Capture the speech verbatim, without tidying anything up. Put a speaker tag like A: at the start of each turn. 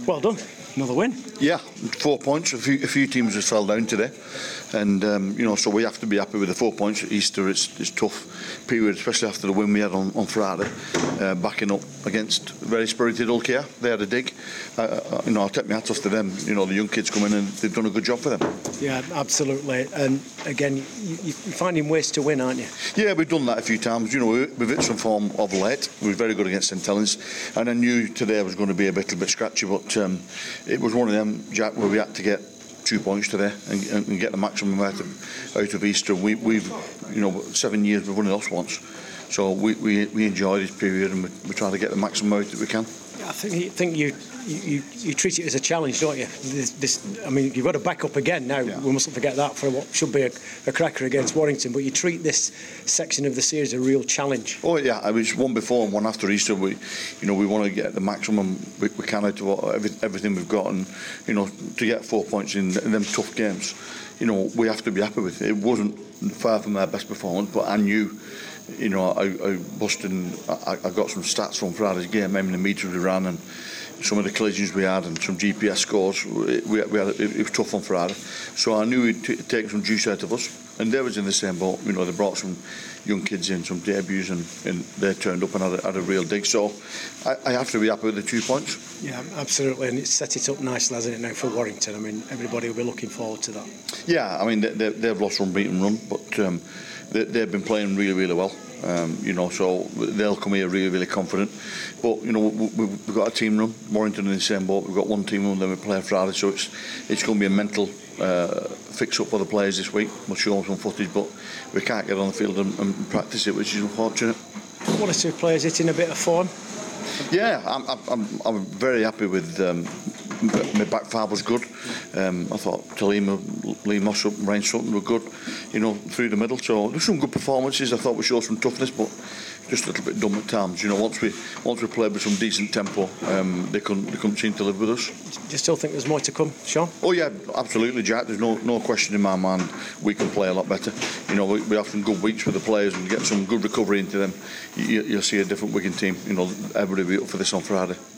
A: Well done. Another win.
B: Yeah, four points. A few, a few teams have fell down today, and um, you know, so we have to be happy with the four points. At Easter, it's it's tough period, especially after the win we had on, on Friday, uh, backing up against very spirited Hull K R. They had a dig. Uh, you know, I'll take my hat off to them. You know, the young kids come in and they've done a good job for them.
A: Yeah, absolutely. And again, you, you're finding ways to win, aren't you?
B: Yeah, we've done that a few times. You know, we've hit some form of late. We were very good against St Helens, and I knew today was going to be a little bit scratchy, but um, it was one of them, Jack, where we had to get two points today and, and get the maximum out of, out of Easter. We, we've, you know, seven years we've won us once, so we, we, we enjoy this period and we, we try to get the maximum out that we can.
A: I think, think you, you you treat it as a challenge, don't you? This, this, I mean, you've got to back up again now. Yeah. We mustn't forget that for what should be a, a cracker against Warrington. But you treat this section of the series a real challenge.
B: Oh yeah, I was one before and one after Easter. We, you know, we want to get the maximum we, we can out of every, everything we've got, and you know, to get four points in, in them tough games, you know, we have to be happy with it. It wasn't far from our best performance, but I knew. You know, I, I busted and I, I got some stats from Friday's game, how many metres we ran and some of the collisions we had and some G P S scores. We, we had, it, it was tough on Friday. So I knew he'd t- take some juice out of us. And they was in the same boat. You know, they brought some young kids in, some debuts, and, and they turned up and had a, had a real dig. So I, I have to be happy with the two points.
A: Yeah, absolutely. And it's set it up nicely, hasn't it, now for Warrington? I mean, everybody will be looking forward to that.
B: Yeah, I mean, they, they, they've lost unbeaten run, but um, they, they've been playing really, really well. Um, you know, so they'll come here really, really confident. But you know, we, we've got a team run. Warrington in the same boat. We've got one team run. Then we play Friday, so it's it's going to be a mental uh, fix up for the players this week. We'll show them some footage, but we can't get on the field and, and practice it, which is unfortunate.
A: One or two players hitting a bit of form.
B: Yeah, I'm I'm I'm very happy with. Um, my back five was good. Um, I thought Talima, Lee Mossop and Ryan Sutton were good, you know, through the middle. So there's some good performances. I thought we showed some toughness, but just a little bit dumb at times. You know, once we once we played with some decent tempo, um, they couldn't they couldn't seem to live with us.
A: Do you still think there's more to come, Sean?
B: Oh yeah, absolutely, Jack. There's no no question in my mind. We can play a lot better. You know, we, we have some good weeks with the players and get some good recovery into them. You, you'll see a different Wigan team. You know, everybody will be up for this on Friday.